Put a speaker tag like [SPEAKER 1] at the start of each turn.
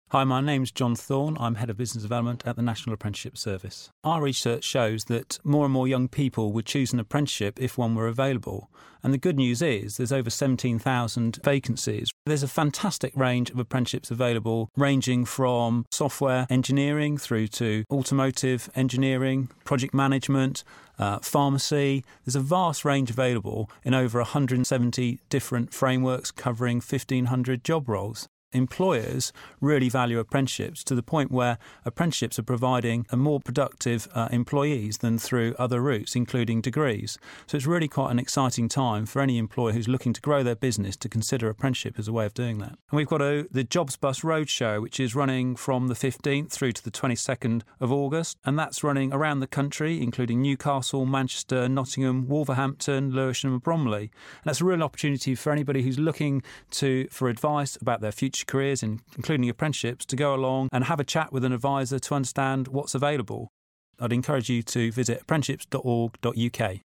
[SPEAKER 1] Hi, my name's John Thorne. I'm Head of Business Development at the National Apprenticeship Service. Our research shows that more and more young people would choose an apprenticeship if one were available. And the good news is there's over 17,000 vacancies. There's a fantastic range of apprenticeships available, ranging from software engineering through to automotive engineering, project management, pharmacy. There's a vast range available in over 170 different frameworks covering 1,500 job roles. Employers really value apprenticeships to the point where apprenticeships are providing a more productive employees than through other routes, including degrees. So it's really quite an exciting time for any employer who's looking to grow their business to consider apprenticeship as a way of doing that. And we've got the Jobs Bus Roadshow, which is running from the 15th through to the 22nd of August, and that's running around the country, including Newcastle, Manchester, Nottingham, Wolverhampton, Lewisham and Bromley. And that's a real opportunity for anybody who's looking for advice about their future careers, including apprenticeships, to go along and have a chat with an advisor to understand what's available. I'd encourage you to visit apprenticeships.org.uk.